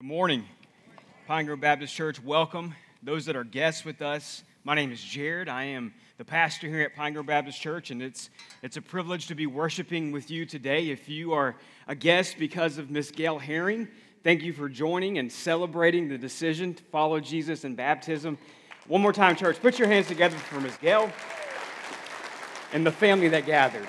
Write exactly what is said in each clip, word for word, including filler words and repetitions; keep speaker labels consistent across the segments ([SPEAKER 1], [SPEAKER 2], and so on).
[SPEAKER 1] Good morning, Pine Grove Baptist Church. Welcome. Those that are guests with us, my name is Jared. I am the pastor here at Pine Grove Baptist Church, and it's it's a privilege to be worshiping with you today. If you are a guest because of Miss Gail Herring, thank you for joining and celebrating the decision to follow Jesus in baptism. One more time, church, put your hands together for Miss Gail and the family that gathered.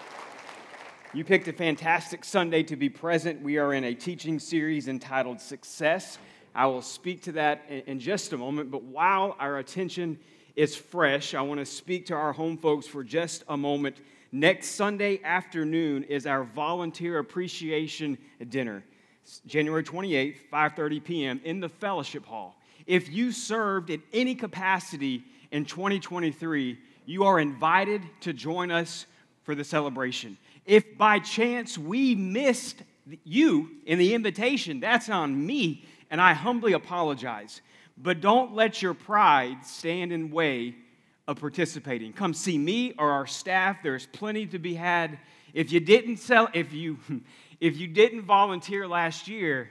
[SPEAKER 1] You picked a fantastic Sunday to be present. We are in a teaching series entitled Success. I will speak to that in just a moment, but while our attention is fresh, I want to speak to our home folks for just a moment. Next Sunday afternoon is our Volunteer Appreciation Dinner, January twenty-eighth, five thirty p.m. in the Fellowship Hall. If you served in any capacity in twenty twenty-three, you are invited to join us for the celebration. If by chance we missed you in the invitation, that's on me, and I humbly apologize. But don't let your pride stand in way of participating. Come see me or our staff. There's plenty to be had. If you didn't sell, if you if you didn't volunteer last year,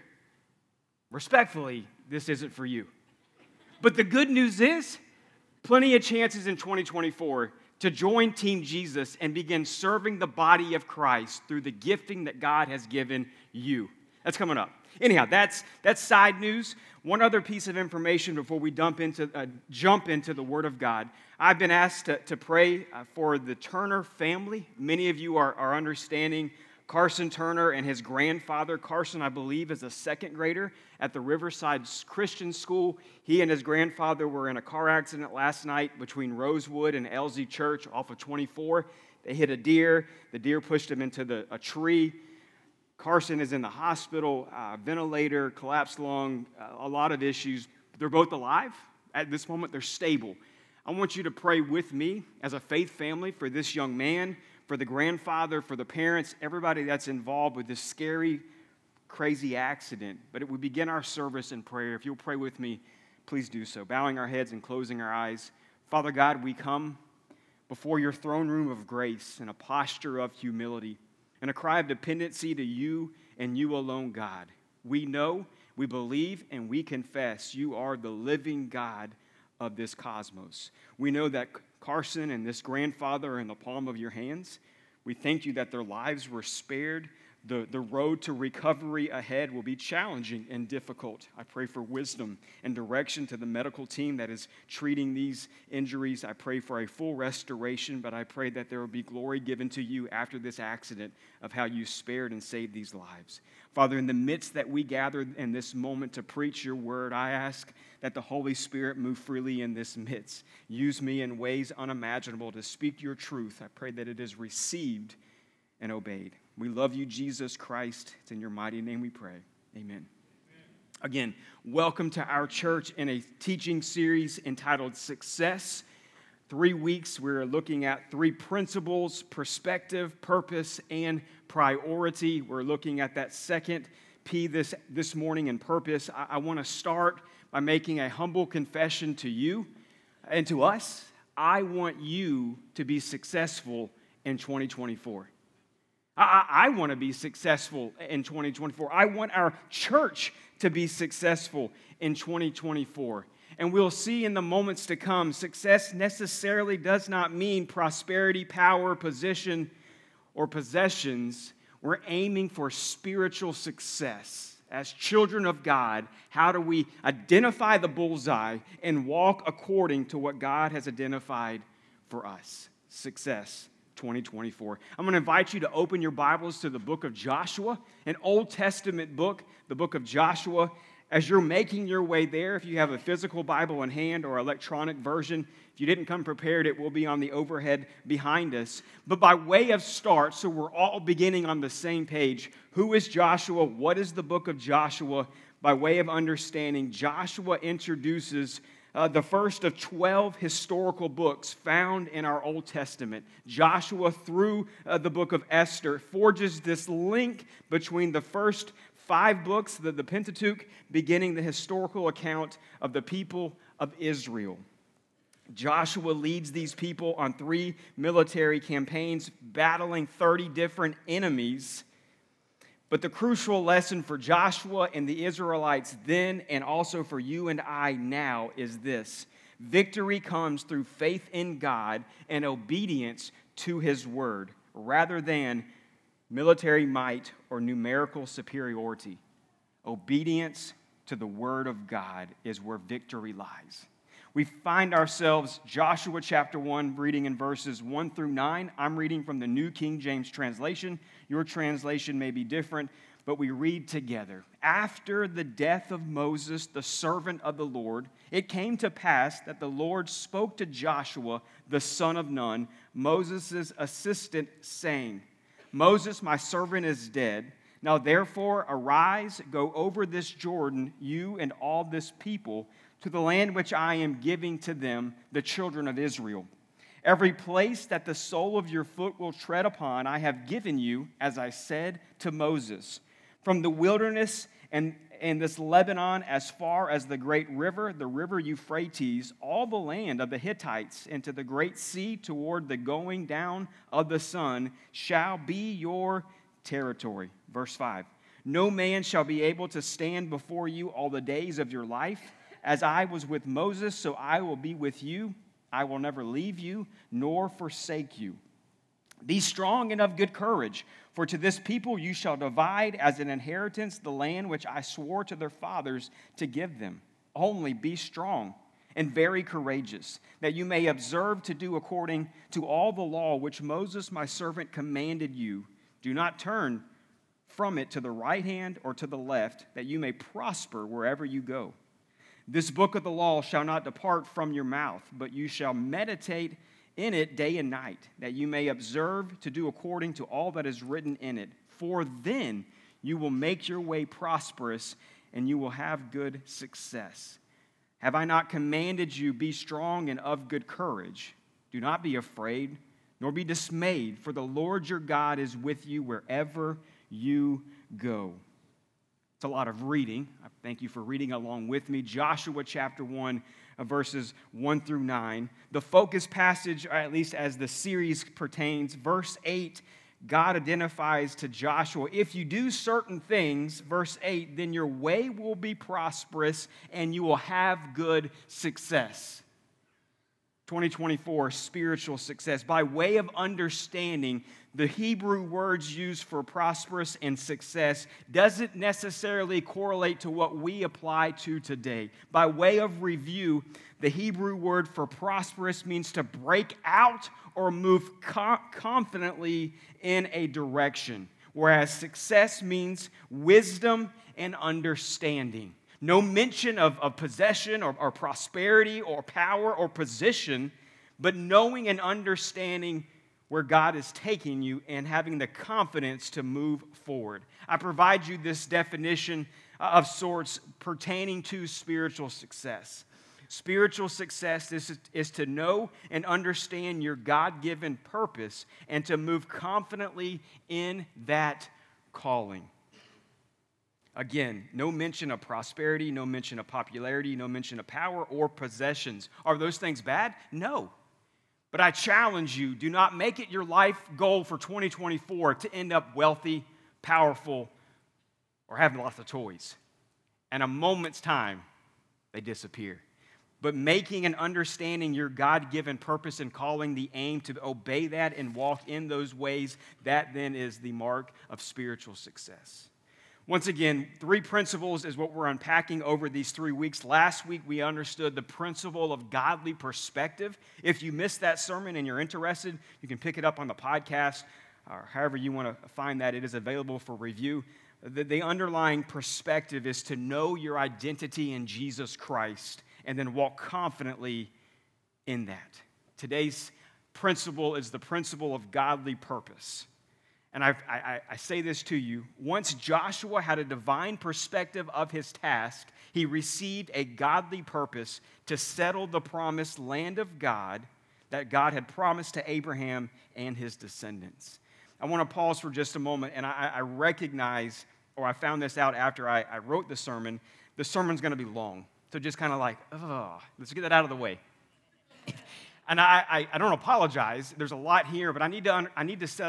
[SPEAKER 1] respectfully, this isn't for you. But the good news is, plenty of chances in twenty twenty-four to join Team Jesus and begin serving the body of Christ through the gifting that God has given you. That's coming up. Anyhow, that's that's side news. One other piece of information before we dump into, uh, jump into the Word of God. I've been asked to, to pray uh, for the Turner family. Many of you are, are understanding Carson Turner and his grandfather. Carson, I believe, is a second grader at the Riverside Christian School. He and his grandfather were in a car accident last night between Rosewood and Elsie Church off of twenty-four. They hit a deer. The deer pushed him into the, a tree. Carson is in the hospital, uh, ventilator, collapsed lung, uh, a lot of issues. They're both alive. At this moment, they're stable. I want you to pray with me as a faith family for this young man, for the grandfather, for the parents, everybody that's involved with this scary, crazy accident. But we begin our service in prayer. If you'll pray with me, please do so. Bowing our heads and closing our eyes. Father God, we come before your throne room of grace in a posture of humility and a cry of dependency to you and you alone, God. We know, we believe, and we confess you are the living God of this cosmos. We know that Carson and this grandfather are in the palm of your hands. We thank you that their lives were spared. The, the road to recovery ahead will be challenging and difficult. I pray for wisdom and direction to the medical team that is treating these injuries. I pray for a full restoration, but I pray that there will be glory given to you after this accident of how you spared and saved these lives. Father, in the midst that we gathered in this moment to preach your word, I ask that the Holy Spirit move freely in this midst. Use me in ways unimaginable to speak your truth. I pray that it is received and obeyed. We love you, Jesus Christ. It's in your mighty name we pray. Amen. Amen. Again, welcome to our church in a teaching series entitled Success. Three weeks, we're looking at three principles: perspective, purpose, and priority. We're looking at that second P this, this morning in purpose. I, I want to start by making a humble confession to you and to us. I want you to be successful in twenty twenty-four. I, I want to be successful in twenty twenty-four. I want our church to be successful in twenty twenty-four. And we'll see in the moments to come, success necessarily does not mean prosperity, power, position, or possessions. We're aiming for spiritual success. As children of God, how do we identify the bullseye and walk according to what God has identified for us? Success. twenty twenty-four. I'm going to invite you to open your Bibles to the book of Joshua, an Old Testament book, the book of Joshua. As you're making your way there, if you have a physical Bible in hand or electronic version, if you didn't come prepared, it will be on the overhead behind us. But by way of start, so we're all beginning on the same page, who is Joshua? What is the book of Joshua? By way of understanding, Joshua introduces Uh, the first of twelve historical books found in our Old Testament. Joshua, through uh, the book of Esther, forges this link between the first five books, the, the Pentateuch, beginning the historical account of the people of Israel. Joshua leads these people on three military campaigns, battling thirty different enemies But the crucial lesson for Joshua and the Israelites then, and also for you and I now, is this: victory comes through faith in God and obedience to His word, rather than military might or numerical superiority. Obedience to the word of God is where victory lies. We find ourselves, Joshua chapter one, reading in verses one through nine. I'm reading from the New King James translation. Your translation may be different, but we read together. After the death of Moses, the servant of the Lord, it came to pass that the Lord spoke to Joshua, the son of Nun, Moses' assistant, saying, Moses, my servant, is dead. Now therefore arise, go over this Jordan, you and all this people, to the land which I am giving to them, the children of Israel. Every place that the sole of your foot will tread upon, I have given you, as I said to Moses. From the wilderness and, and this Lebanon as far as the great river, the river Euphrates, all the land of the Hittites, and to the great sea toward the going down of the sun, shall be your territory. Verse five. No man shall be able to stand before you all the days of your life. As I was with Moses, so I will be with you. I will never leave you, nor forsake you. Be strong and of good courage, for to this people you shall divide as an inheritance the land which I swore to their fathers to give them. Only be strong and very courageous, that you may observe to do according to all the law which Moses my servant commanded you. Do not turn from it to the right hand or to the left, that you may prosper wherever you go. This book of the law shall not depart from your mouth, but you shall meditate in it day and night, that you may observe to do according to all that is written in it. For then you will make your way prosperous, and you will have good success. Have I not commanded you, be strong and of good courage? Do not be afraid, nor be dismayed, for the Lord your God is with you wherever you go. It's a lot of reading. I thank you for reading along with me. Joshua chapter one, verses one through nine. The focus passage, or at least as the series pertains, verse eight, God identifies to Joshua, if you do certain things, verse eight, then your way will be prosperous and you will have good success. twenty twenty-four, spiritual success. By way of understanding, the Hebrew words used for prosperous and success doesn't necessarily correlate to what we apply to today. By way of review, the Hebrew word for prosperous means to break out or move co- confidently in a direction, whereas success means wisdom and understanding. No mention of, of possession or, or prosperity or power or position, but knowing and understanding where God is taking you and having the confidence to move forward. I provide you this definition of sorts pertaining to spiritual success. Spiritual success is, is to know and understand your God-given purpose and to move confidently in that calling. Again, no mention of prosperity, no mention of popularity, no mention of power or possessions. Are those things bad? No. But I challenge you, do not make it your life goal for twenty twenty-four to end up wealthy, powerful, or having lots of toys. In a moment's time, they disappear. But making and understanding your God-given purpose and calling, the aim to obey that and walk in those ways, that then is the mark of spiritual success. Once again, three principles is what we're unpacking over these three weeks. Last week, we understood the principle of godly perspective. If you missed that sermon and you're interested, you can pick it up on the podcast or however you want to find that. It is available for review. The, the underlying perspective is to know your identity in Jesus Christ and then walk confidently in that. Today's principle is the principle of godly purpose. And I, I, I say this to you, once Joshua had a divine perspective of his task, he received a godly purpose to settle the promised land of God that God had promised to Abraham and his descendants. I want to pause for just a moment, and I, I recognize, or I found this out after I, I wrote the sermon, the sermon's going to be long. So just kind of like, oh, let's get that out of the way. And I, I, I don't apologize. There's a lot here, but I need to, I need to set up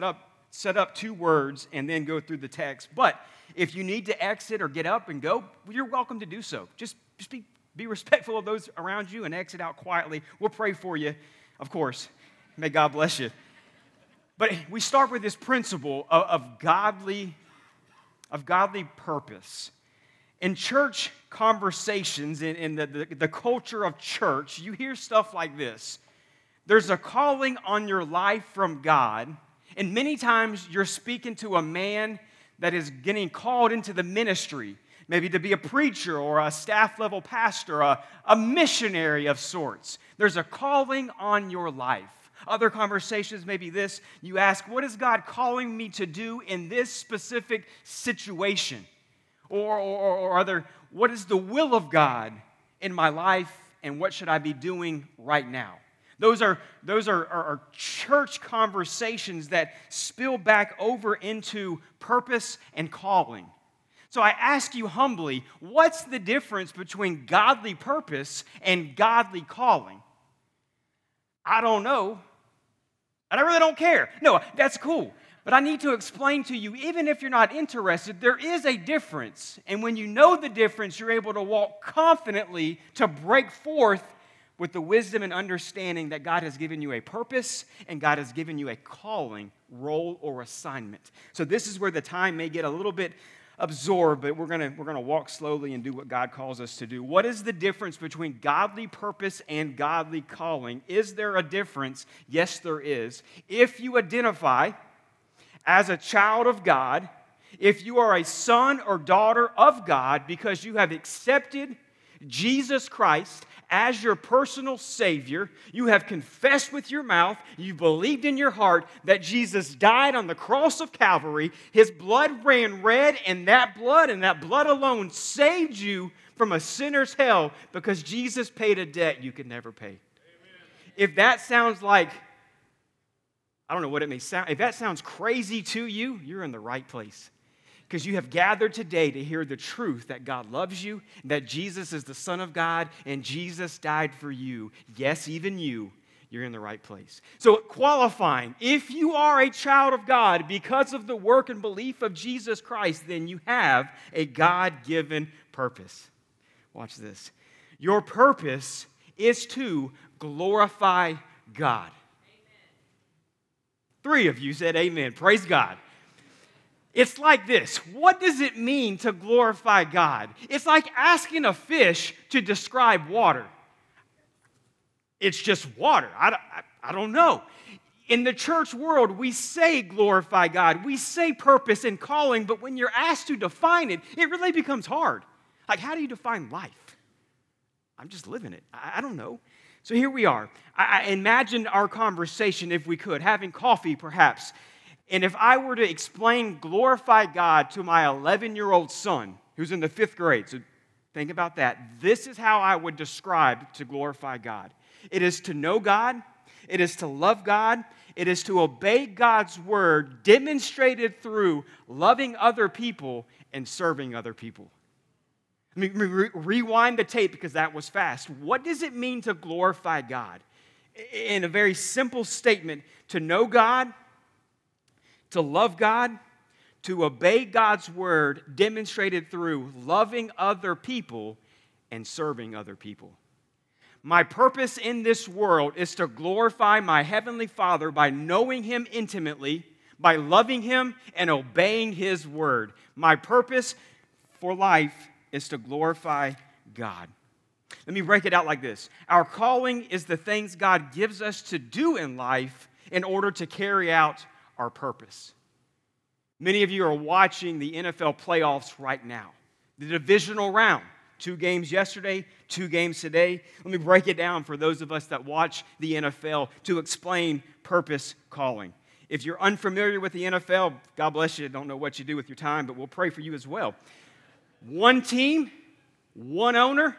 [SPEAKER 1] set up two words and then go through the text. But if you need to exit or get up and go, you're welcome to do so. Just, just be, be respectful of those around you and exit out quietly. We'll pray for you, of course. May God bless you. But we start with this principle of, of godly, of godly purpose. In church conversations, in, in the, the, the culture of church, you hear stuff like this. There's a calling on your life from God, and many times you're speaking to a man that is getting called into the ministry, maybe to be a preacher or a staff-level pastor, a, a missionary of sorts. There's a calling on your life. Other conversations may be this. You ask, what is God calling me to do in this specific situation? Or, or, or other, what is the will of God in my life, and what should I be doing right now? Those are, those are, are, are church conversations that spill back over into purpose and calling. So I ask you humbly, what's the difference between godly purpose and godly calling? I don't know. And I really don't care. No, that's cool. But I need to explain to you, even if you're not interested, there is a difference. And when you know the difference, you're able to walk confidently to break forth with the wisdom and understanding that God has given you a purpose and God has given you a calling, role, or assignment. So this is where the time may get a little bit absorbed, but we're going we're gonna walk slowly and do what God calls us to do. What is the difference between godly purpose and godly calling? Is there a difference? Yes, there is. If you identify as a child of God, if you are a son or daughter of God because you have accepted Jesus Christ as your personal Savior, you have confessed with your mouth, you believed in your heart that Jesus died on the cross of Calvary, His blood ran red, and that blood and that blood alone saved you from a sinner's hell because Jesus paid a debt you could never pay. Amen. If that sounds like, I don't know what it may sound, if that sounds crazy to you, you're in the right place. Because you have gathered today to hear the truth that God loves you, that Jesus is the Son of God, and Jesus died for you. Yes, even you, you're in the right place. So qualifying, if you are a child of God because of the work and belief of Jesus Christ, then you have a God-given purpose. Watch this. Your purpose is to glorify God. Amen. Three of you said amen. Praise God. It's like this. What does it mean to glorify God? It's like asking a fish to describe water. It's just water. I, I, I don't know. In the church world, we say glorify God. We say purpose and calling, but when you're asked to define it, it really becomes hard. Like, how do you define life? I'm just living it. I, I don't know. So here we are. I, I imagine our conversation, if we could, having coffee perhaps. And if I were to explain glorify God to my eleven-year-old son, who's in the fifth grade, so think about that. This is how I would describe to glorify God. It is to know God. It is to love God. It is to obey God's word demonstrated through loving other people and serving other people. Let me re- rewind the tape because that was fast. What does it mean to glorify God? In a very simple statement, to know God, to love God, to obey God's word demonstrated through loving other people and serving other people. My purpose in this world is to glorify my Heavenly Father by knowing Him intimately, by loving Him and obeying His word. My purpose for life is to glorify God. Let me break it out like this. Our calling is the things God gives us to do in life in order to carry out our purpose. Many of you are watching the N F L playoffs right now. The divisional round. Two games yesterday, two games today. Let me break it down for those of us that watch the N F L to explain purpose calling. If you're unfamiliar with the N F L, God bless you. I don't know what you do with your time, but we'll pray for you as well. One team, one owner,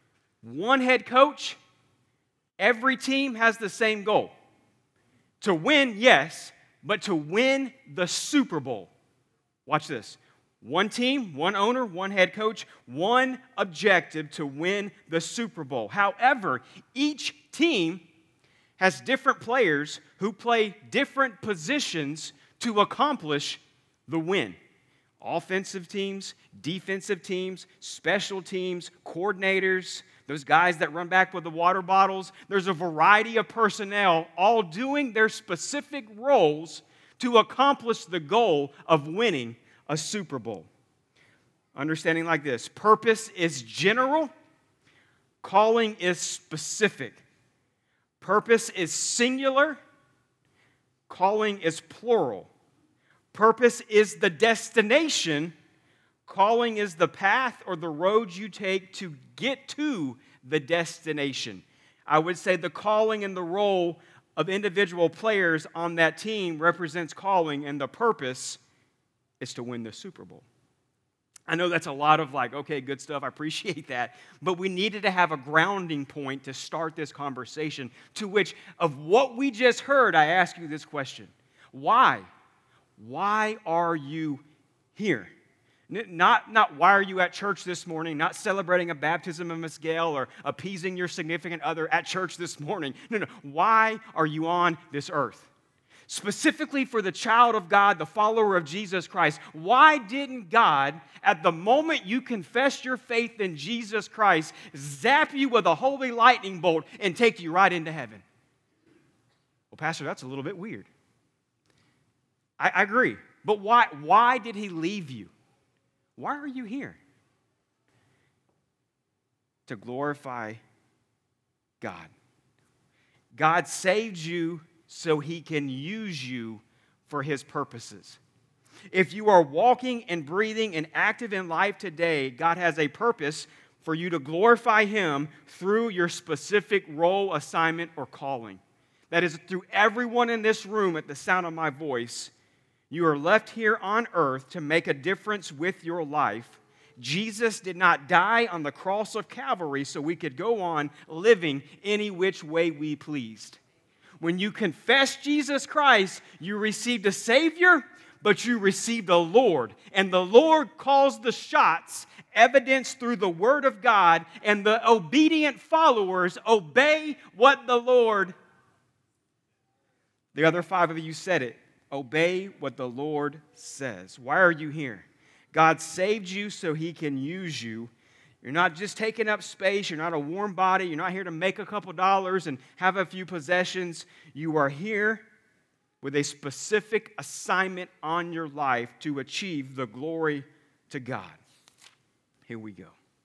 [SPEAKER 1] one head coach. Every team has the same goal. To win, yes, but to win the Super Bowl. Watch this. One team, one owner, one head coach, one objective to win the Super Bowl. However, each team has different players who play different positions to accomplish the win. Offensive teams, defensive teams, special teams, coordinators, those guys that run back with the water bottles. There's a variety of personnel all doing their specific roles to accomplish the goal of winning a Super Bowl. Understanding like this: purpose is general, calling is specific. Purpose is singular, calling is plural. Purpose is the destination, calling is the path or the road you take to get to the destination. I would say the calling and the role of individual players on that team represents calling, and the purpose is to win the Super Bowl. I know that's a lot of like, okay, good stuff, I appreciate that, but we needed to have a grounding point to start this conversation, to which, of what we just heard, I ask you this question: why? Why are you here? Not, not why are you at church this morning, not celebrating a baptism of Miss Gail or appeasing your significant other at church this morning. No, no. Why are you on this earth? Specifically for the child of God, the follower of Jesus Christ, why didn't God, at the moment you confess your faith in Jesus Christ, zap you with a holy lightning bolt and take you right into heaven? Well, Pastor, that's a little bit weird. I, I agree. But why, why did he leave you? Why are you here? To glorify God. God saved you so he can use you for his purposes. If you are walking and breathing and active in life today, God has a purpose for you to glorify him through your specific role, assignment, or calling. That is, through everyone in this room at the sound of my voice. You are left here on earth to make a difference with your life. Jesus did not die on the cross of Calvary so we could go on living any which way we pleased. When you confess Jesus Christ, you received a Savior, but you received a Lord. And the Lord calls the shots, evidenced through the Word of God, and the obedient followers obey what the Lord... The other five of you said it. Obey what the Lord says. Why are you here? God saved you so he can use you. You're not just taking up space. You're not a warm body. You're not here to make a couple dollars and have a few possessions. You are here with a specific assignment on your life to achieve the glory to God. Here we go.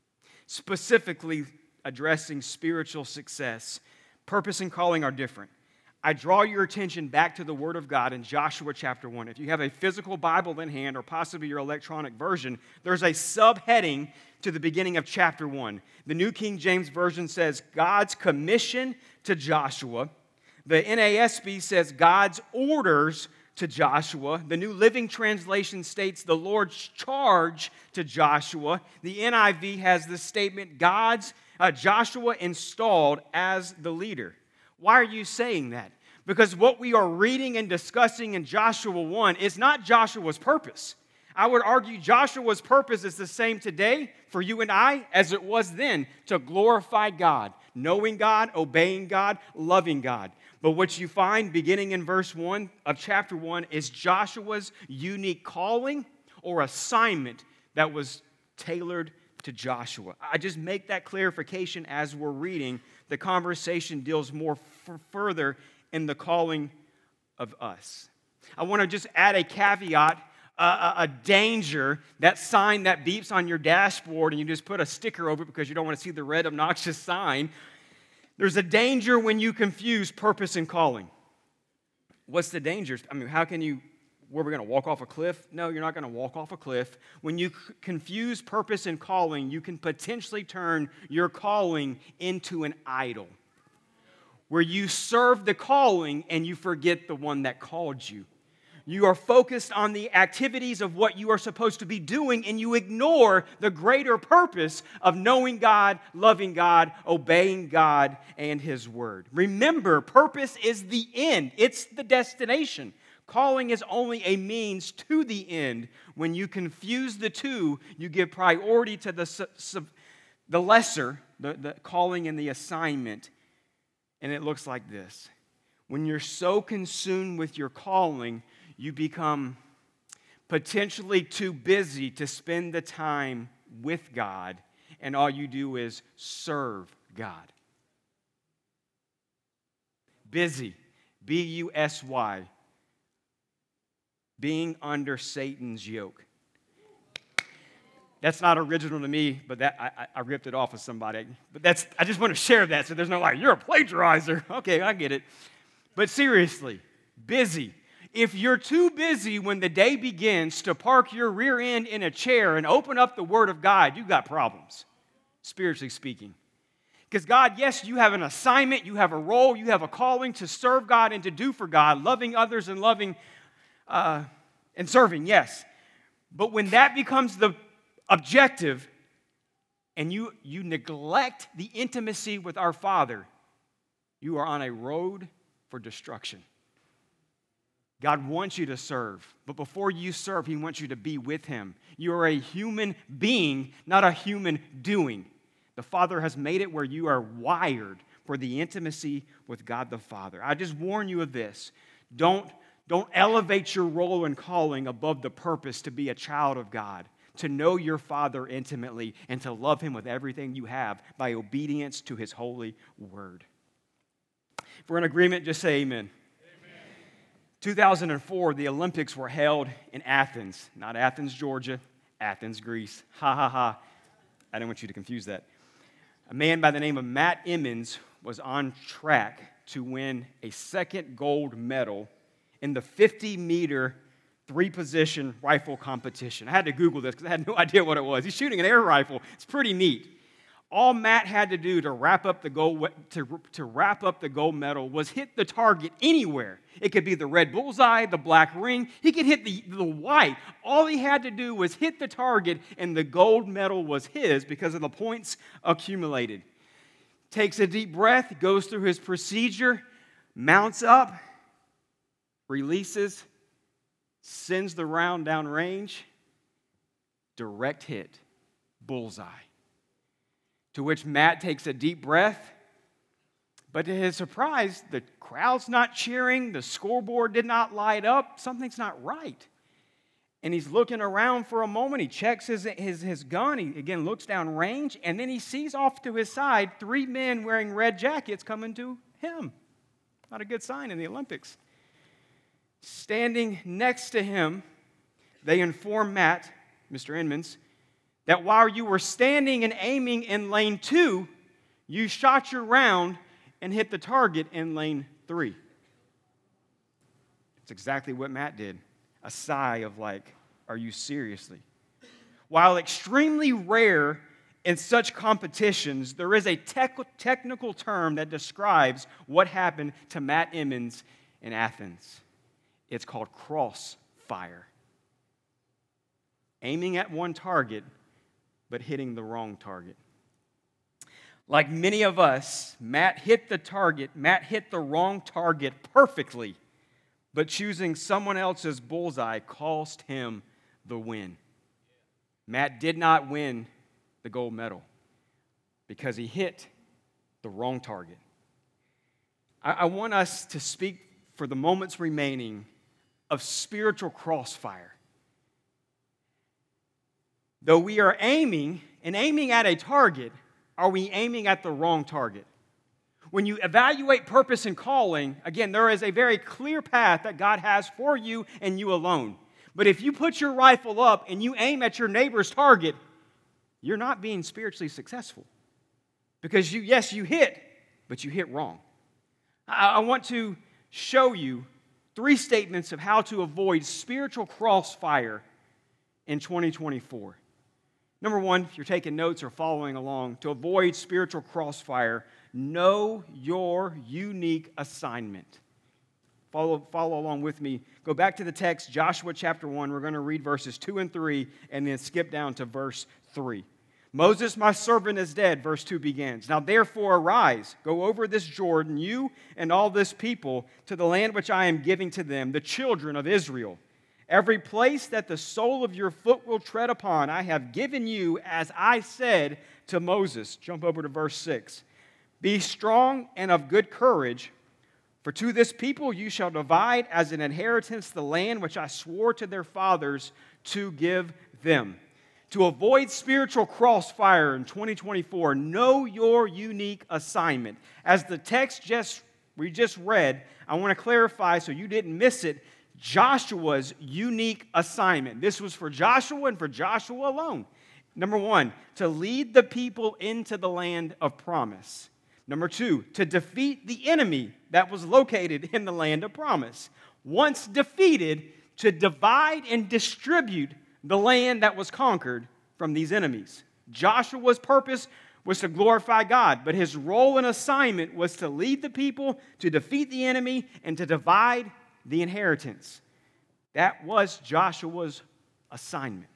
[SPEAKER 1] Specifically addressing spiritual success, purpose and calling are different. I draw your attention back to the Word of God in Joshua chapter one. If you have a physical Bible in hand or possibly your electronic version, there's a subheading to the beginning of chapter one. The New King James Version says, God's commission to Joshua. The N A S B says, God's orders to Joshua. The New Living Translation states, the Lord's charge to Joshua. The N I V has the statement, God's uh, Joshua installed as the leader. Why are you saying that? Because what we are reading and discussing in Joshua one is not Joshua's purpose. I would argue Joshua's purpose is the same today for you and I as it was then, to glorify God, knowing God, obeying God, loving God. But what you find beginning in verse one of chapter one is Joshua's unique calling or assignment that was tailored to Joshua. I just make that clarification as we're reading. The conversation deals more f- further in the calling of us. I want to just add a caveat, uh, a, a danger, that sign that beeps on your dashboard and you just put a sticker over it because you don't want to see the red obnoxious sign. There's a danger when you confuse purpose and calling. What's the danger? I mean, how can you, were we going to walk off a cliff? No, you're not going to walk off a cliff. When you c- confuse purpose and calling, you can potentially turn your calling into an idol, where you serve the calling and you forget the one that called you. You are focused on the activities of what you are supposed to be doing, and you ignore the greater purpose of knowing God, loving God, obeying God, and His Word. Remember, purpose is the end. It's the destination. Calling is only a means to the end. When you confuse the two, you give priority to the, sub, the lesser, the, the calling and the assignment. And it looks like this. When you're so consumed with your calling, you become potentially too busy to spend the time with God, and all you do is serve God. Busy, B U S Y, being under Satan's yoke. That's not original to me, but that I, I ripped it off of somebody. But that's I just want to share that so there's no like, you're a plagiarizer. Okay, I get it. But seriously, busy. If you're too busy when the day begins to park your rear end in a chair and open up the Word of God, you've got problems, spiritually speaking. Because God, yes, you have an assignment, you have a role, you have a calling to serve God and to do for God, loving others and loving uh, and serving, yes. But when that becomes the objective and you, you neglect the intimacy with our Father, you are on a road for destruction. God wants you to serve, but before you serve, He wants you to be with Him. You are a human being, not a human doing. The Father has made it where you are wired for the intimacy with God the Father. I just warn you of this. Don't, don't elevate your role and calling above the purpose to be a child of God, to know your Father intimately, and to love Him with everything you have by obedience to His holy word. If we're in agreement, just say amen. two thousand four, the Olympics were held in Athens. Not Athens, Georgia, Athens, Greece. Ha, ha, ha. I didn't want you to confuse that. A man by the name of Matt Emmons was on track to win a second gold medal in the fifty-meter three-position rifle competition. I had to Google this because I had no idea what it was. He's shooting an air rifle. It's pretty neat. All Matt had to do to wrap up the gold to, to wrap up the gold medal was hit the target anywhere. It could be the red bullseye, the black ring. He could hit the, the white. All he had to do was hit the target, and the gold medal was his because of the points accumulated. Takes a deep breath, goes through his procedure, mounts up, releases, sends the round down range, direct hit, bullseye. To which Matt takes a deep breath, but to his surprise, the crowd's not cheering, the scoreboard did not light up, something's not right. And he's looking around for a moment, he checks his, his, his gun, he again looks down range, and then he sees off to his side three men wearing red jackets coming to him. Not a good sign in the Olympics. Standing next to him, they inform Matt, Mister Emmons, that while you were standing and aiming in lane two, you shot your round and hit the target in lane three. It's exactly what Matt did. A sigh of like, are you seriously? While extremely rare in such competitions, there is a tech- technical term that describes what happened to Matt Emmons in Athens. It's called crossfire. Aiming at one target, but hitting the wrong target. Like many of us, Matt hit the target, Matt hit the wrong target perfectly, but choosing someone else's bullseye cost him the win. Matt did not win the gold medal because he hit the wrong target. I, I want us to speak for the moments remaining of spiritual crossfire. Though we are aiming and aiming at a target, are we aiming at the wrong target? When you evaluate purpose and calling, again, there is a very clear path that God has for you and you alone. But if you put your rifle up and you aim at your neighbor's target, you're not being spiritually successful. Because you, yes, you hit, but you hit wrong. I, I want to show you three statements of how to avoid spiritual crossfire in twenty twenty-four. Number one, if you're taking notes or following along, to avoid spiritual crossfire, know your unique assignment. Follow, follow along with me. Go back to the text, Joshua chapter one. We're going to read verses two and three and then skip down to verse three. Moses, my servant, is dead, verse two begins. Now therefore arise, go over this Jordan, you and all this people, to the land which I am giving to them, the children of Israel. Every place that the sole of your foot will tread upon, I have given you, as I said to Moses. Jump over to verse six. Be strong and of good courage, For to this people you shall divide as an inheritance the land which I swore to their fathers to give them. To avoid spiritual crossfire in twenty twenty-four, know your unique assignment. As the text just we just read, I want to clarify so you didn't miss it, Joshua's unique assignment. This was for Joshua and for Joshua alone. Number one, to lead the people into the land of promise. Number two, to defeat the enemy that was located in the land of promise. Once defeated, to divide and distribute the land that was conquered from these enemies. Joshua's purpose was to glorify God, but his role and assignment was to lead the people, to defeat the enemy, and to divide the inheritance. That was Joshua's assignment.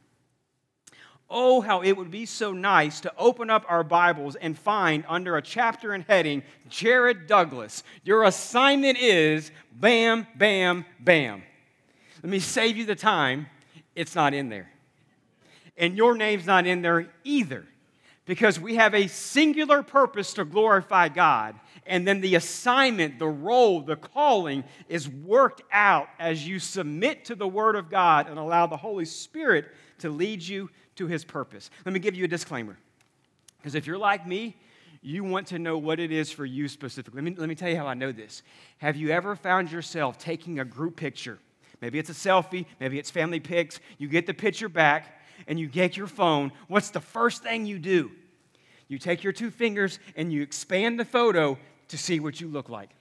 [SPEAKER 1] Oh, how it would be so nice to open up our Bibles and find under a chapter and heading, Jared Douglas, your assignment is bam, bam, bam. Let me save you the time. It's not in there. And your name's not in there either, because we have a singular purpose to glorify God, and then the assignment, the role, the calling is worked out as you submit to the Word of God and allow the Holy Spirit to lead you to His purpose. Let me give you a disclaimer, because if you're like me, you want to know what it is for you specifically. Let me, let me tell you how I know this. Have you ever found yourself taking a group picture? Maybe it's a selfie, maybe it's family pics. You get the picture back, and you get your phone. What's the first thing you do? You take your two fingers, and you expand the photo to see what you look like.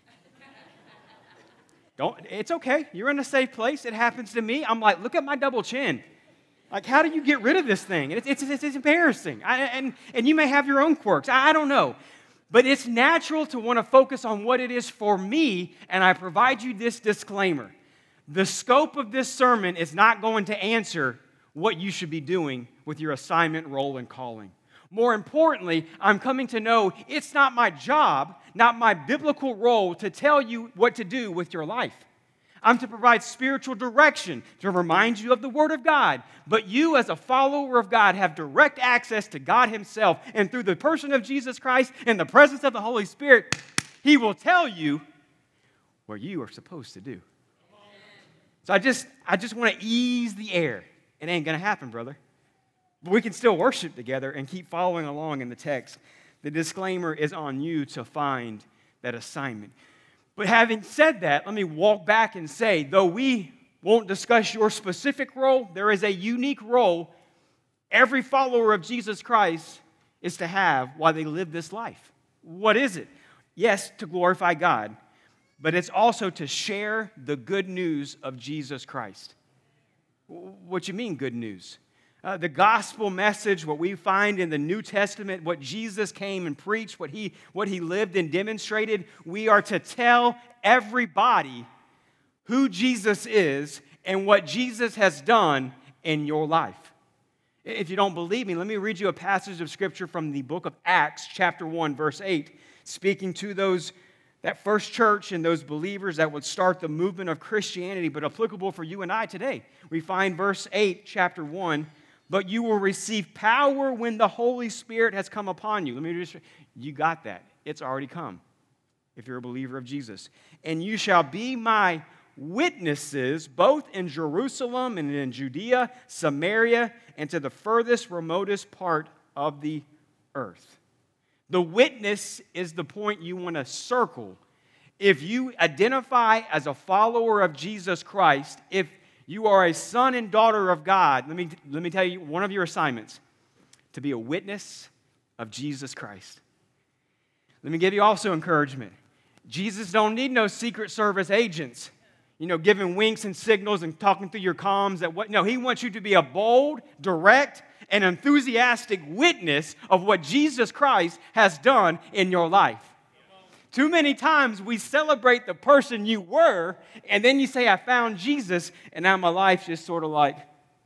[SPEAKER 1] Don't, it's okay. You're in a safe place. It happens to me. I'm like, look at my double chin. Like, how do you get rid of this thing? It's, it's, it's, it's embarrassing. I, and, and you may have your own quirks. I, I don't know. But it's natural to want to focus on what it is for me, and I provide you this disclaimer. The scope of this sermon is not going to answer what you should be doing with your assignment, role, and calling. More importantly, I'm coming to know it's not my job, not my biblical role to tell you what to do with your life. I'm to provide spiritual direction, to remind you of the Word of God. But you, as a follower of God, have direct access to God Himself. And through the person of Jesus Christ and the presence of the Holy Spirit, He will tell you what you are supposed to do. So I just, I just want to ease the air. It ain't going to happen, brother. But we can still worship together and keep following along in the text. The disclaimer is on you to find that assignment. But having said that, let me walk back and say, though we won't discuss your specific role, there is a unique role every follower of Jesus Christ is to have while they live this life. What is it? Yes, to glorify God, but it's also to share the good news of Jesus Christ. What you mean, good news? Uh, the gospel message, what we find in the New Testament, what Jesus came and preached, what he, what he lived and demonstrated, we are to tell everybody who Jesus is and what Jesus has done in your life. If you don't believe me, let me read you a passage of Scripture from the book of Acts, chapter one, verse eight, speaking to those that first church and those believers that would start the movement of Christianity, but applicable for you and I today. We find verse eight, chapter one, but you will receive power when the Holy Spirit has come upon you. Let me just, you got that. It's already come if you're a believer of Jesus. And you shall be my witnesses both in Jerusalem and in Judea, Samaria, and to the furthest, remotest part of the earth. The witness is the point you want to circle. If you identify as a follower of Jesus Christ, if you are a son and daughter of God, let me, let me tell you one of your assignments, to be a witness of Jesus Christ. Let me give you also encouragement. Jesus don't need no Secret Service agents, you know, giving winks and signals and talking through your comms. That what? No, He wants you to be a bold, direct, and enthusiastic witness of what Jesus Christ has done in your life. Too many times we celebrate the person you were, and then you say, I found Jesus, and now my life's just sort of like,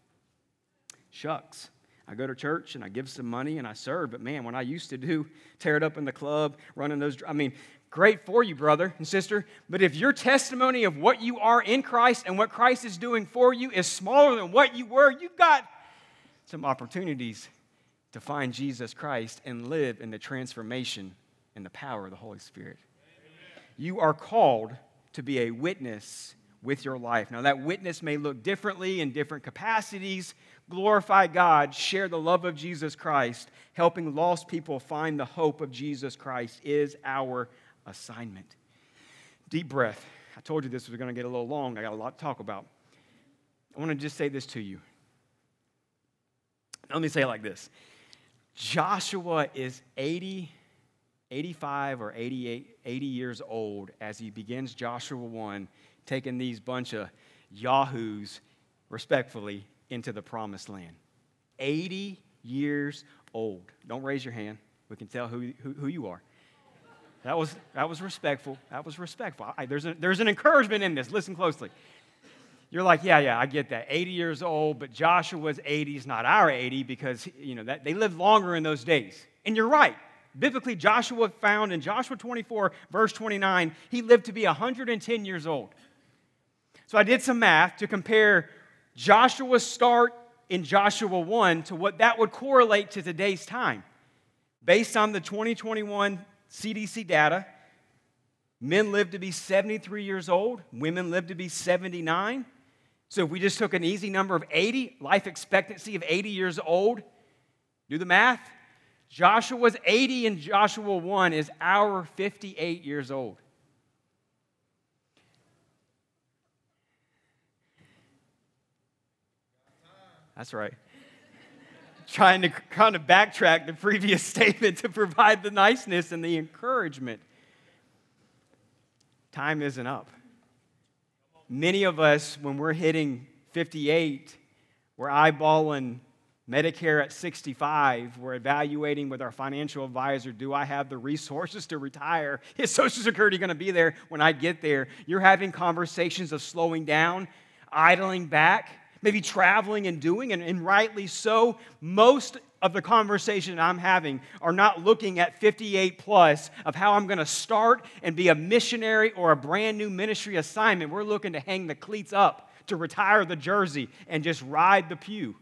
[SPEAKER 1] shucks. I go to church, and I give some money, and I serve, but man, what I used to do, tear it up in the club, running those, I mean, great for you, brother and sister, but if your testimony of what you are in Christ and what Christ is doing for you is smaller than what you were, you've got some opportunities to find Jesus Christ and live in the transformation and the power of the Holy Spirit. Amen. You are called to be a witness with your life. Now, that witness may look differently in different capacities. Glorify God, share the love of Jesus Christ. Helping lost people find the hope of Jesus Christ is our assignment. Deep breath. I told you this was going to get a little long. I got a lot to talk about. I want to just say this to you. Let me say it like this. Joshua is eighty, eighty-five or eighty-eight, eighty years old as he begins Joshua one, taking these bunch of yahoos, respectfully, into the promised land. eighty years old. Don't raise your hand. We can tell who, who, who you are. That was, that was respectful. That was respectful. I, there's, a, there's an encouragement in this. Listen closely. You're like, yeah, yeah, I get that. eighty years old, but Joshua's eighty is not our eighty because, you know, that they lived longer in those days. And you're right. Biblically, Joshua found in Joshua twenty-four, verse twenty-nine, he lived to be one hundred ten years old. So I did some math to compare Joshua's start in Joshua one to what that would correlate to today's time. Based on the twenty twenty-one C D C data, men live to be seventy-three years old, women live to be seventy-nine. So if we just took an easy number of eighty, life expectancy of eighty years old, do the math. Joshua's eighty in Joshua one is our fifty-eight years old. That's right. Trying to kind of backtrack the previous statement to provide the niceness and the encouragement. Time isn't up. Many of us, when we're hitting fifty-eight, we're eyeballing Medicare at sixty-five. We're evaluating with our financial advisor, do I have the resources to retire? Is Social Security going to be there when I get there? You're having conversations of slowing down, idling back, maybe traveling and doing, and, and rightly so. Most of the conversation I'm having are not looking at fifty-eight plus of how I'm going to start and be a missionary or a brand new ministry assignment. We're looking to hang the cleats up, to retire the jersey, and just ride the pew.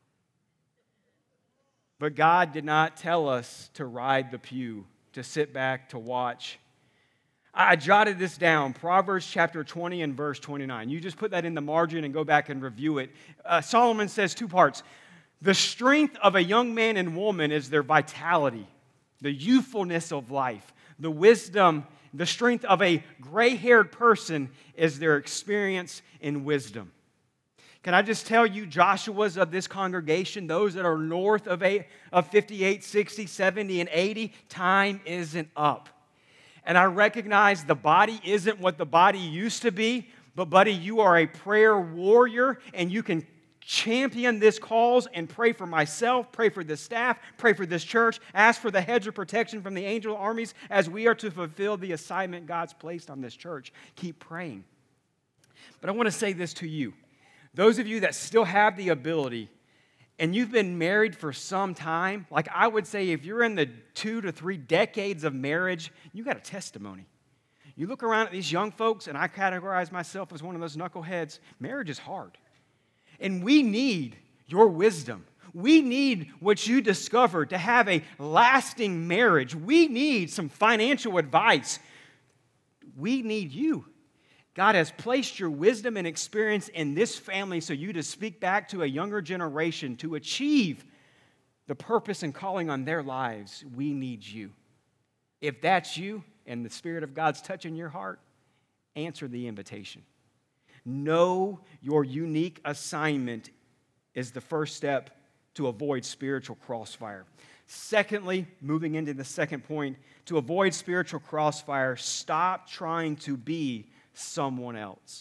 [SPEAKER 1] But God did not tell us to ride the pew, to sit back, to watch. I jotted this down, Proverbs chapter twenty and verse twenty-nine. You just put that in the margin and go back and review it. Uh, Solomon says two parts. The strength of a young man and woman is their vitality, the youthfulness of life. The wisdom, the strength of a gray-haired person is their experience in wisdom. Can I just tell you, Joshua's of this congregation, those that are north of, eight, of fifty-eight, sixty, seventy, and eighty, time isn't up. And I recognize the body isn't what the body used to be, but buddy, you are a prayer warrior, and you can champion this cause and pray for myself, pray for the staff, pray for this church, ask for the hedge of protection from the angel armies as we are to fulfill the assignment God's placed on this church. Keep praying. But I want to say this to you. Those of you that still have the ability and you've been married for some time, like I would say if you're in the two to three decades of marriage, you got a testimony. You look around at these young folks, and I categorize myself as one of those knuckleheads, marriage is hard. And we need your wisdom. We need what you discovered to have a lasting marriage. We need some financial advice. We need you. God has placed your wisdom and experience in this family so you to speak back to a younger generation to achieve the purpose and calling on their lives. We need you. If that's you and the Spirit of God's touching your heart, answer the invitation. Know your unique assignment is the first step to avoid spiritual crossfire. Secondly, moving into the second point, to avoid spiritual crossfire, stop trying to be someone else.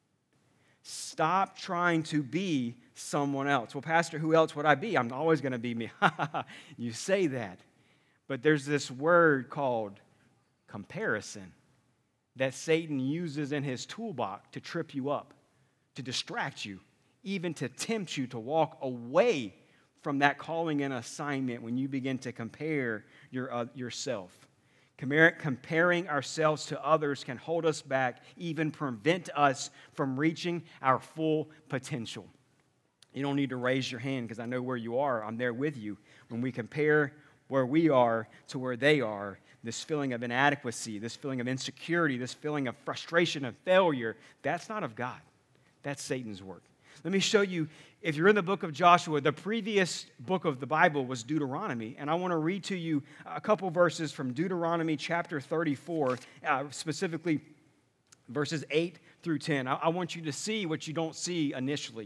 [SPEAKER 1] Stop trying to be someone else. Well, Pastor, who else would I be? I'm always going to be me. You say that. But there's this word called comparison that Satan uses in his toolbox to trip you up, to distract you, even to tempt you to walk away from that calling and assignment when you begin to compare your, uh, yourself. Comparing ourselves to others can hold us back, even prevent us from reaching our full potential. You don't need to raise your hand because I know where you are. I'm there with you. When we compare where we are to where they are, this feeling of inadequacy, this feeling of insecurity, this feeling of frustration and failure, that's not of God. That's Satan's work. Let me show you, if you're in the book of Joshua, the previous book of the Bible was Deuteronomy, and I want to read to you a couple verses from Deuteronomy chapter thirty-four, uh, specifically verses eight through ten. I, I want you to see what you don't see initially.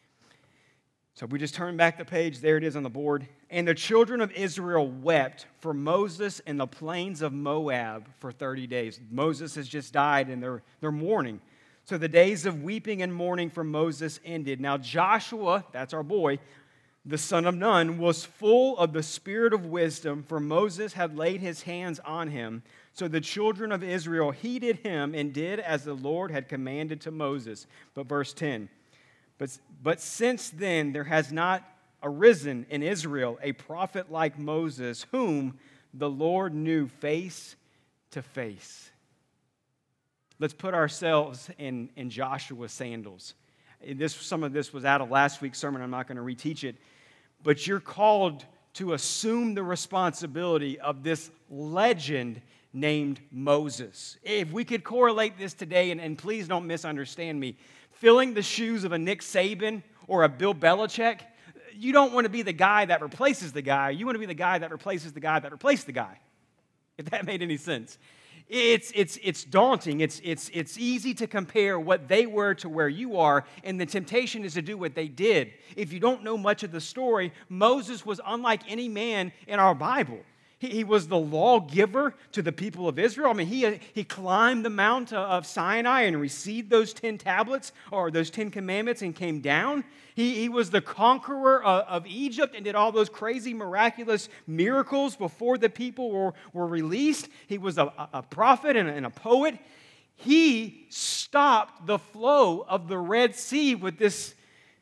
[SPEAKER 1] So we just turn back the page. There it is on the board. And the children of Israel wept for Moses in the plains of Moab for thirty days. Moses has just died, and they're, they're mourning. So the days of weeping and mourning for Moses ended. Now Joshua, that's our boy, the son of Nun, was full of the spirit of wisdom, for Moses had laid his hands on him. So the children of Israel heeded him and did as the Lord had commanded to Moses. But verse ten, but, but since then there has not arisen in Israel a prophet like Moses, whom the Lord knew face to face. Let's put ourselves in, in Joshua's sandals. This, some of this was out of last week's sermon. I'm not going to reteach it. But you're called to assume the responsibility of this legend named Moses. If we could correlate this today, and, and please don't misunderstand me, filling the shoes of a Nick Saban or a Bill Belichick, you don't want to be the guy that replaces the guy. You want to be the guy that replaces the guy that replaced the guy, if that made any sense. It's, it's, it's daunting. It's, it's, it's easy to compare what they were to where you are, and the temptation is to do what they did. If you don't know much of the story, Moses was unlike any man in our Bible. He, he was the lawgiver to the people of Israel. I mean, he, he climbed the Mount of Sinai and received those ten tablets, or those ten commandments, and came down. He, he was the conqueror of, of Egypt and did all those crazy, miraculous miracles before the people were, were released. He was a, a prophet and a, and a poet. He stopped the flow of the Red Sea with this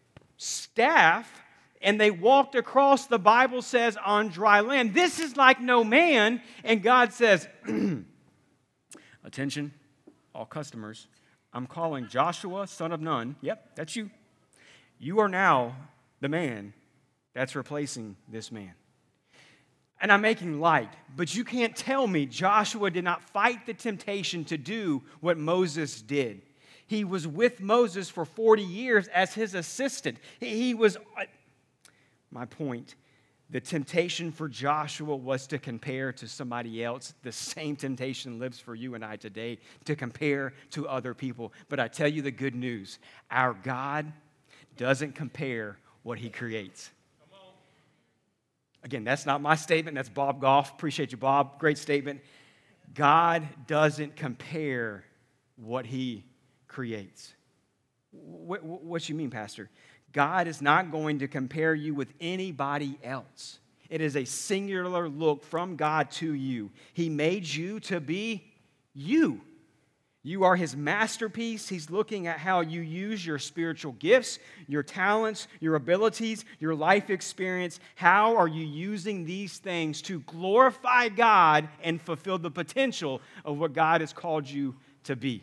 [SPEAKER 1] staff, and they walked across, the Bible says, on dry land. This is like no man. And God says, attention, all customers, I'm calling Joshua, son of Nun. Yep, that's you. You are now the man that's replacing this man. And I'm making light, but you can't tell me Joshua did not fight the temptation to do what Moses did. He was with Moses for forty years as his assistant. He was, my point, the temptation for Joshua was to compare to somebody else. The same temptation lives for you and I today, to compare to other people. But I tell you the good news, our God doesn't compare what he creates. Again, that's not my statement. That's Bob Goff. Appreciate you, Bob. Great statement. God doesn't compare what he creates. What, what you mean, Pastor? God is not going to compare you with anybody else. It is a singular look from God to you. He made you to be you. You are his masterpiece. He's looking at how you use your spiritual gifts, your talents, your abilities, your life experience. How are you using these things to glorify God and fulfill the potential of what God has called you to be?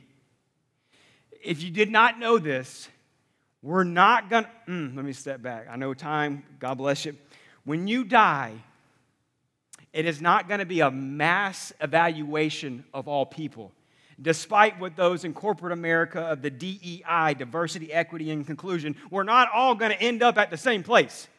[SPEAKER 1] If you did not know this, we're not going to... Mm, let me step back. I know time. God bless you. When you die, it is not going to be a mass evaluation of all people. Despite what those in corporate America of the D E I, diversity, equity, and inclusion, we're not all going to end up at the same place.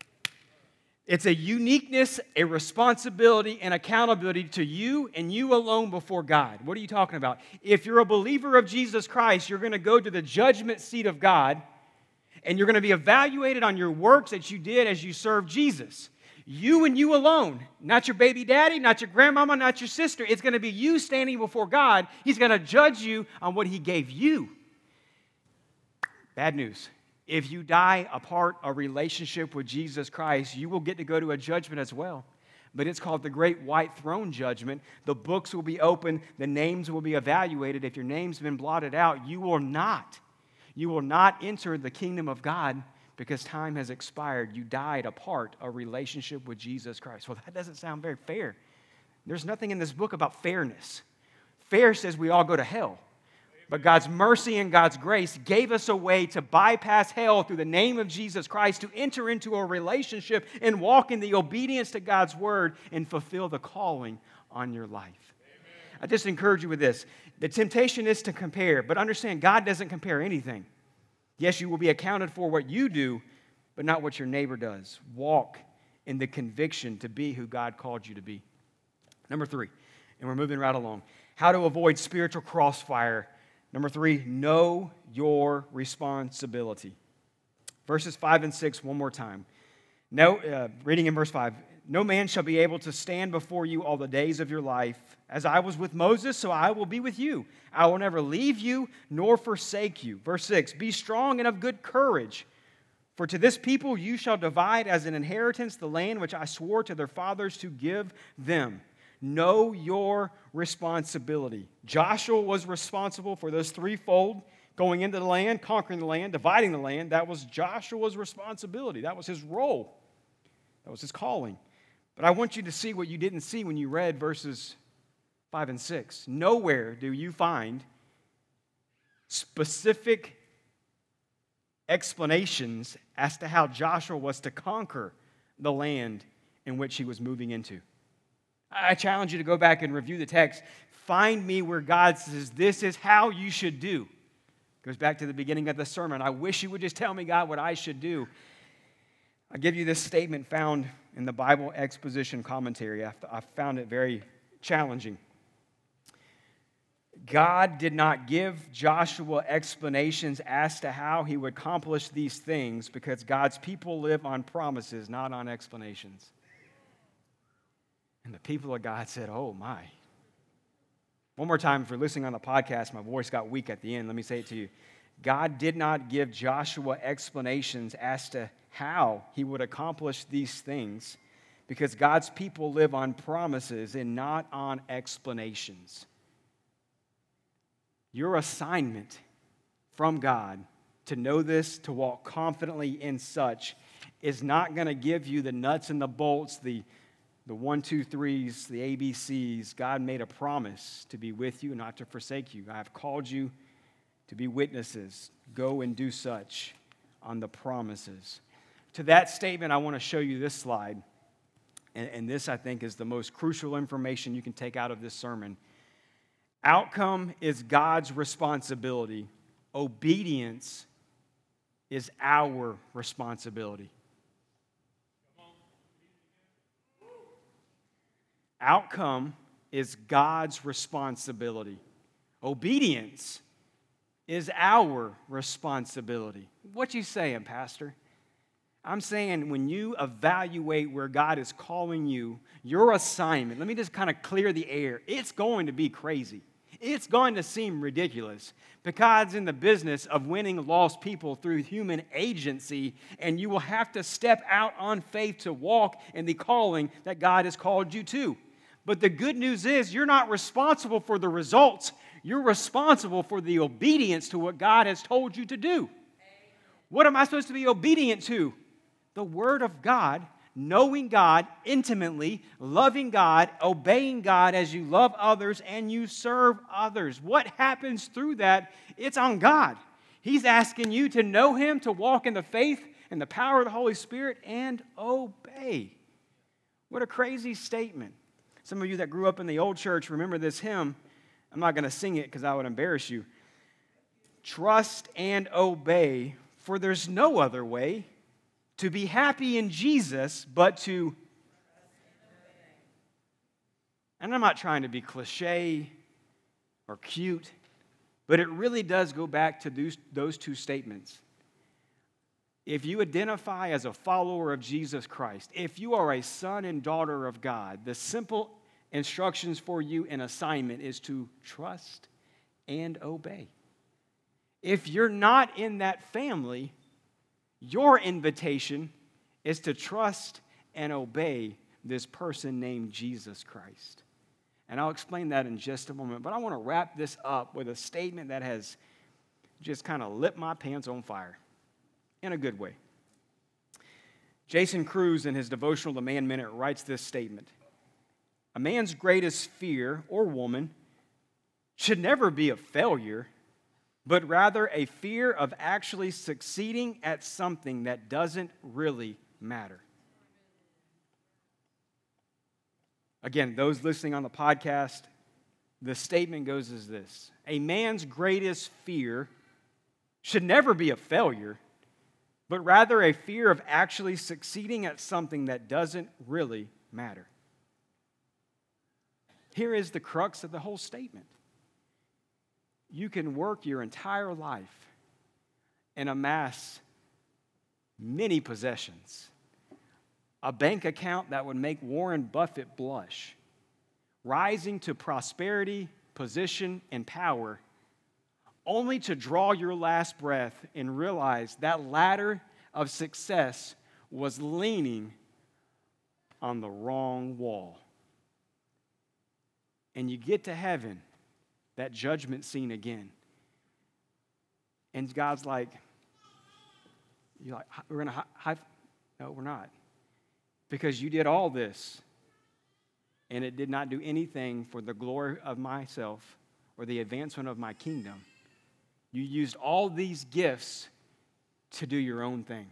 [SPEAKER 1] It's a uniqueness, a responsibility, and accountability to you and you alone before God. What are you talking about? If you're a believer of Jesus Christ, you're going to go to the judgment seat of God, and you're going to be evaluated on your works that you did as you served Jesus. You and you alone, not your baby daddy, not your grandmama, not your sister. It's going to be you standing before God. He's going to judge you on what he gave you. Bad news. If you die apart a relationship with Jesus Christ, you will get to go to a judgment as well. But it's called the Great White Throne Judgment. The books will be open. The names will be evaluated. If your name's been blotted out, you will not. You will not enter the kingdom of God because time has expired. You died apart a relationship with Jesus Christ. Well, that doesn't sound very fair. There's nothing in this book about fairness. Fair says we all go to hell. But God's mercy and God's grace gave us a way to bypass hell through the name of Jesus Christ, to enter into a relationship and walk in the obedience to God's word and fulfill the calling on your life. Amen. I just encourage you with this. The temptation is to compare, but understand God doesn't compare anything. Yes, you will be accounted for what you do, but not what your neighbor does. Walk in the conviction to be who God called you to be. Number three, and we're moving right along. How to avoid spiritual crossfire. Number three, know your responsibility. Verses five and six, one more time. No, uh, reading in verse five. No man shall be able to stand before you all the days of your life. As I was with Moses, so I will be with you. I will never leave you nor forsake you. Verse six, be strong and of good courage. For to this people you shall divide as an inheritance the land which I swore to their fathers to give them. Know your responsibility. Joshua was responsible for those threefold, going into the land, conquering the land, dividing the land. That was Joshua's responsibility. That was his role. That was his calling. But I want you to see what you didn't see when you read verses five and six. Nowhere do you find specific explanations as to how Joshua was to conquer the land in which he was moving into. I challenge you to go back and review the text. Find me where God says, this is how you should do. Goes back to the beginning of the sermon. I wish you would just tell me, God, what I should do. I'll give you this statement found in the Bible Exposition Commentary. I found it very challenging. God did not give Joshua explanations as to how he would accomplish these things because God's people live on promises, not on explanations. And the people of God said, oh my. One more time, if you're listening on the podcast, my voice got weak at the end. Let me say it to you. God did not give Joshua explanations as to how he would accomplish these things because God's people live on promises and not on explanations. Your assignment from God to know this, to walk confidently in such, is not going to give you the nuts and the bolts, the The one, two, threes, the A B Cs. God made a promise to be with you, not to forsake you. I have called you to be witnesses. Go and do such on the promises. To that statement, I want to show you this slide. And, and this, I think, is the most crucial information you can take out of this sermon. Outcome is God's responsibility. Obedience is our responsibility. Outcome is God's responsibility. Obedience is our responsibility. What you saying, Pastor? I'm saying when you evaluate where God is calling you, your assignment, let me just kind of clear the air. It's going to be crazy. It's going to seem ridiculous because God's in the business of winning lost people through human agency, and you will have to step out on faith to walk in the calling that God has called you to. But the good news is you're not responsible for the results. You're responsible for the obedience to what God has told you to do. What am I supposed to be obedient to? The Word of God, knowing God intimately, loving God, obeying God as you love others and you serve others. What happens through that? It's on God. He's asking you to know Him, to walk in the faith and the power of the Holy Spirit and obey. What a crazy statement. Some of you that grew up in the old church remember this hymn. I'm not going to sing it because I would embarrass you. Trust and obey, for there's no other way to be happy in Jesus but to... And I'm not trying to be cliche or cute, but it really does go back to those, those two statements. If you identify as a follower of Jesus Christ, if you are a son and daughter of God, the simple instructions for you in assignment is to trust and obey. If you're not in that family, your invitation is to trust and obey this person named Jesus Christ. And I'll explain that in just a moment, but I want to wrap this up with a statement that has just kind of lit my pants on fire. In a good way. Jason Cruz, in his devotional The Man Minute, writes this statement. A man's greatest fear, or woman, should never be a failure, but rather a fear of actually succeeding at something that doesn't really matter. Again, those listening on the podcast, the statement goes as this: a man's greatest fear should never be a failure, but rather a fear of actually succeeding at something that doesn't really matter. Here is the crux of the whole statement. You can work your entire life and amass many possessions, a bank account that would make Warren Buffett blush, rising to prosperity, position, and power, only to draw your last breath and realize that ladder of success was leaning on the wrong wall. And you get to heaven, that judgment scene again, and God's like, you're like, we're going to high, no, we're not. Because you did all this, and it did not do anything for the glory of myself or the advancement of my kingdom. You used all these gifts to do your own thing.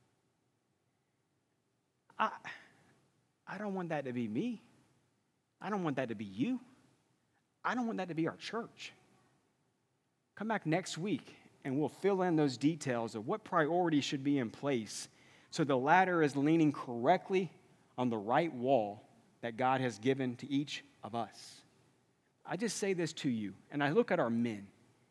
[SPEAKER 1] I, I don't want that to be me. I don't want that to be you. I don't want that to be our church. Come back next week, and we'll fill in those details of what priorities should be in place so the ladder is leaning correctly on the right wall that God has given to each of us. I just say this to you, and I look at our men.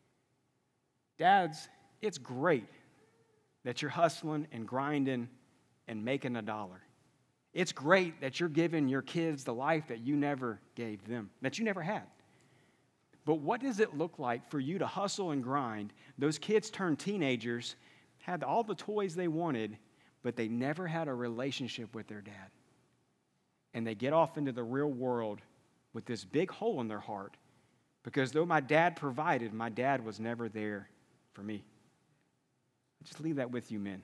[SPEAKER 1] Dads, it's great that you're hustling and grinding and making a dollar. It's great that you're giving your kids the life that you never gave them, that you never had. But what does it look like for you to hustle and grind? Those kids turned teenagers, had all the toys they wanted, but they never had a relationship with their dad. And they get off into the real world with this big hole in their heart because though my dad provided, my dad was never there for me. Just leave that with you, men.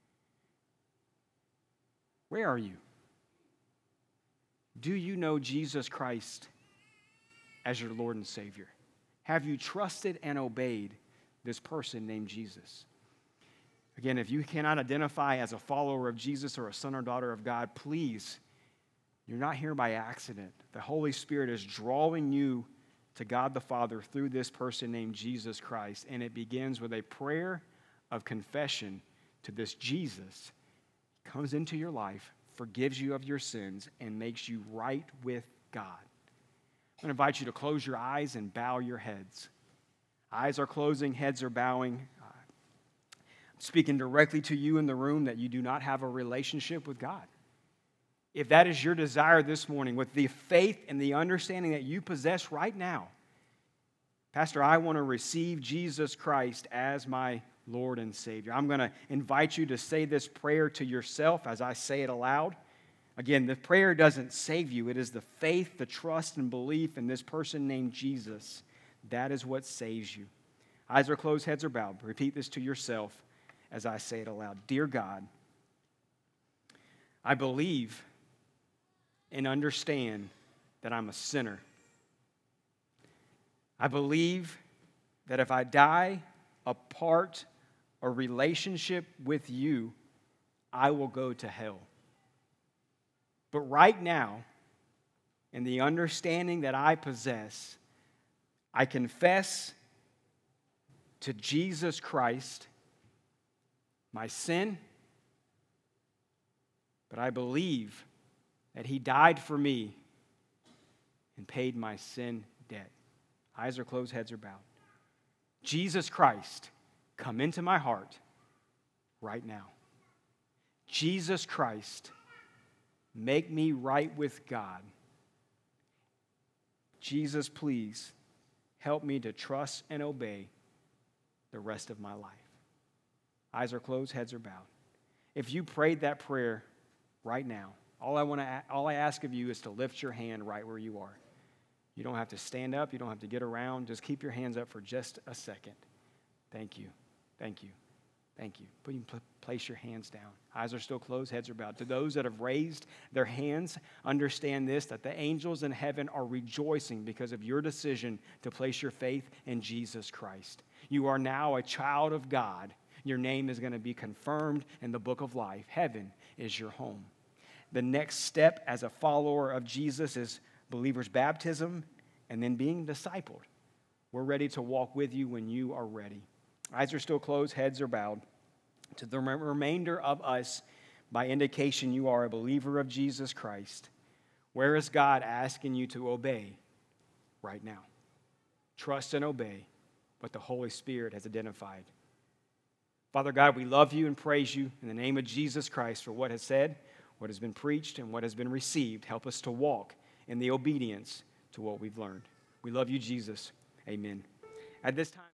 [SPEAKER 1] Where are you? Do you know Jesus Christ as your Lord and Savior? Have you trusted and obeyed this person named Jesus? Again, if you cannot identify as a follower of Jesus or a son or daughter of God, please, you're not here by accident. The Holy Spirit is drawing you to God the Father through this person named Jesus Christ, and it begins with a prayer of confession to this Jesus. He comes into your life, forgives you of your sins, and makes you right with God. I'm going to invite you to close your eyes and bow your heads. Eyes are closing, heads are bowing. I'm speaking directly to you in the room that you do not have a relationship with God. If that is your desire this morning, with the faith and the understanding that you possess right now, Pastor, I want to receive Jesus Christ as my Lord and Savior. I'm going to invite you to say this prayer to yourself as I say it aloud. Again, the prayer doesn't save you. It is the faith, the trust, and belief in this person named Jesus. That is what saves you. Eyes are closed, heads are bowed. Repeat this to yourself as I say it aloud. Dear God, I believe and understand that I'm a sinner. I believe that if I die apart a relationship with you, I will go to hell. But right now, in the understanding that I possess, I confess to Jesus Christ my sin, but I believe that He died for me and paid my sin debt. Eyes are closed, heads are bowed. Jesus Christ, come into my heart right now. Jesus Christ, make me right with God. Jesus, please help me to trust and obey the rest of my life. Eyes are closed, heads are bowed. If you prayed that prayer right now, all I want to all I ask of you is to lift your hand right where you are. You don't have to stand up, you don't have to get around, just keep your hands up for just a second. Thank you. Thank you. Thank you. But you can place your hands down. Eyes are still closed, heads are bowed. To those that have raised their hands, understand this, that the angels in heaven are rejoicing because of your decision to place your faith in Jesus Christ. You are now a child of God. Your name is going to be confirmed in the book of life. Heaven is your home. The next step as a follower of Jesus is believer's baptism and then being discipled. We're ready to walk with you when you are ready. Eyes are still closed, heads are bowed. To the remainder of us, by indication you are a believer of Jesus Christ, where is God asking you to obey right now? Trust and obey what the Holy Spirit has identified. Father God, we love you and praise you in the name of Jesus Christ for what has said, what has been preached, and what has been received. Help us to walk in the obedience to what we've learned. We love you, Jesus. Amen. At this time.